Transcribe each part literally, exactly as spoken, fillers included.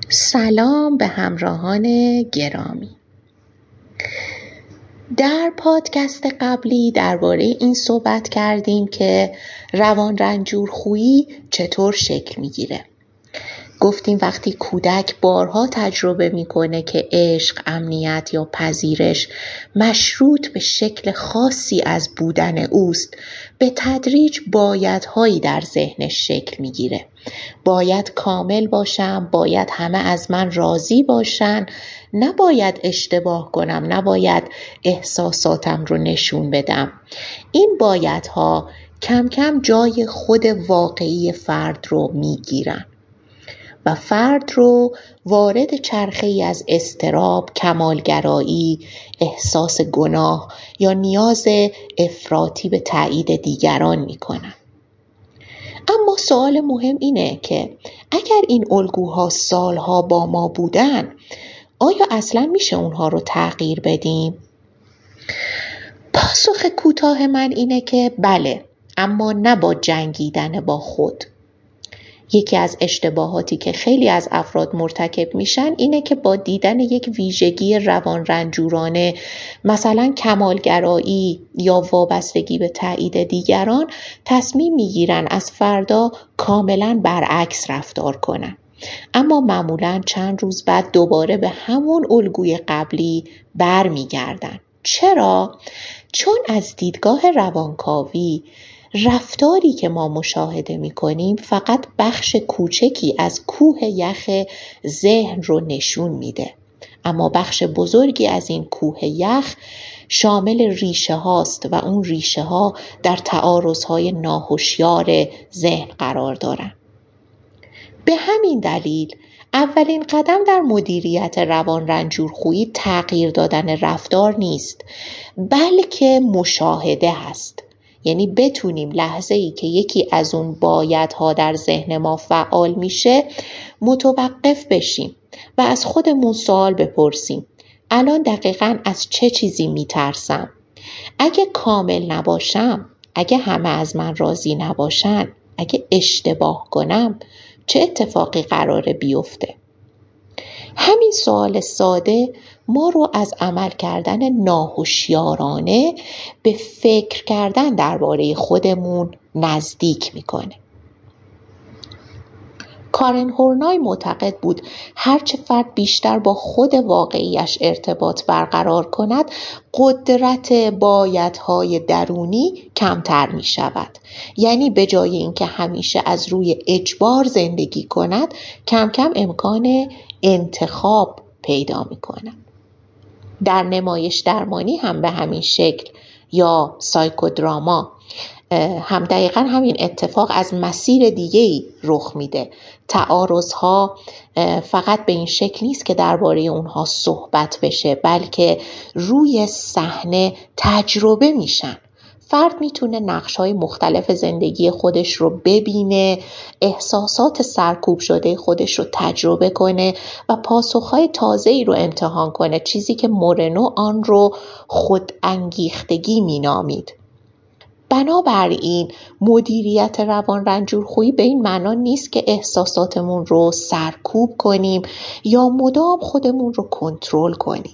سلام به همراهان گرامی. در پادکست قبلی درباره این صحبت کردیم که روان رنجورخویی چطور شکل میگیره. گفتیم وقتی کودک بارها تجربه میکنه که عشق، امنیت یا پذیرش مشروط به شکل خاصی از بودن اوست، به تدریج بایدهایی در ذهنش شکل میگیره. باید کامل باشم، باید همه از من راضی باشن، نباید اشتباه کنم، نباید احساساتم رو نشون بدم. این بایدها کم کم جای خود واقعی فرد رو میگیرن و فرد رو وارد چرخه‌ای از اضطراب، کمالگرایی، احساس گناه یا نیاز افراطی به تایید دیگران میکنن. اما سوال مهم اینه که اگر این الگوها سالها با ما بودن، آیا اصلا میشه اونها رو تغییر بدیم؟ پاسخ کوتاه من اینه که بله، اما نه با جنگیدن با خود. یکی از اشتباهاتی که خیلی از افراد مرتکب میشن اینه که با دیدن یک ویژگی روان رنجورانه، مثلا کمالگرایی یا وابستگی به تایید دیگران، تصمیم میگیرن از فردا کاملا برعکس رفتار کنن. اما معمولا چند روز بعد دوباره به همون الگوی قبلی برمیگردن. چرا؟ چون از دیدگاه روانکاوی رفتاری که ما مشاهده می‌کنیم فقط بخش کوچکی از کوه یخ ذهن رو نشون میده، اما بخش بزرگی از این کوه یخ شامل ریشه هاست و اون ریشه ها در تعارض‌های ناهوشیار ذهن قرار دارن. به همین دلیل اولین قدم در مدیریت روان رنجورخویی تغییر دادن رفتار نیست، بلکه مشاهده هست. یعنی بتونیم لحظه ای که یکی از اون بایدها در ذهن ما فعال میشه متوقف بشیم و از خودمون سوال بپرسیم: الان دقیقاً از چه چیزی میترسم؟ اگه کامل نباشم، اگه همه از من راضی نباشن، اگه اشتباه کنم، چه اتفاقی قراره بیفته؟ همین سوال ساده ما رو از عمل کردن ناهوشیارانه به فکر کردن درباره خودمون نزدیک میکنه. کارن هورنای معتقد بود هرچه فرد بیشتر با خود واقعیش ارتباط برقرار کند، قدرت بایدهای درونی کمتر می شود. یعنی به جای اینکه همیشه از روی اجبار زندگی کند، کم کم امکان انتخاب پیدا می کند. در نمایش درمانی هم به همین شکل یا سایکودراما هم دقیقا همین اتفاق از مسیر دیگه‌ای رخ میده. تعارض‌ها فقط به این شکل نیست که درباره اونها صحبت بشه، بلکه روی صحنه تجربه میشن. فرد میتونه نقش‌های مختلف زندگی خودش رو ببینه، احساسات سرکوب شده خودش رو تجربه کنه و پاسخ‌های تازه‌ای رو امتحان کنه، چیزی که مورنو آن رو خود انگیختگی مینامید. بنابراین مدیریت روان رنجورخویی به این معنا نیست که احساساتمون رو سرکوب کنیم یا مدام خودمون رو کنترل کنیم.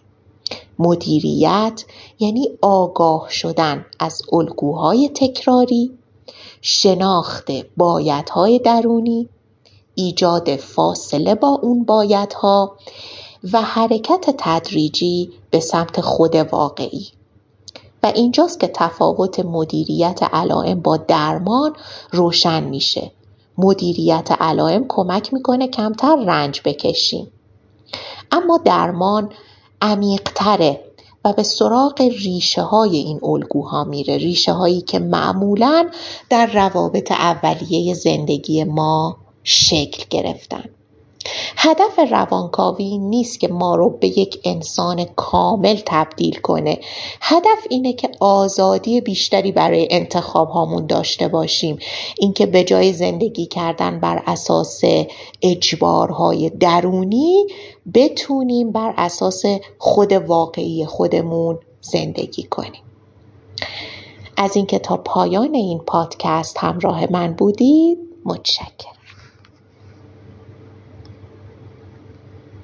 مدیریت یعنی آگاه شدن از الگوهای تکراری، شناخت بایدهای درونی، ایجاد فاصله با اون بایدها و حرکت تدریجی به سمت خود واقعی. و اینجاست که تفاوت مدیریت علائم با درمان روشن میشه. مدیریت علائم کمک میکنه کمتر رنج بکشیم، اما درمان عمیق‌تره و به سراغ ریشه های این الگوها میره، ریشه هایی که معمولاً در روابط اولیه زندگی ما شکل گرفتن. هدف روانکاوی نیست که ما رو به یک انسان کامل تبدیل کنه. هدف اینه که آزادی بیشتری برای انتخاب هامون داشته باشیم. اینکه به جای زندگی کردن بر اساس اجبارهای درونی، بتونیم بر اساس خود واقعی خودمون زندگی کنیم. از اینکه تا پایان این پادکست همراه من بودید، متشکرم.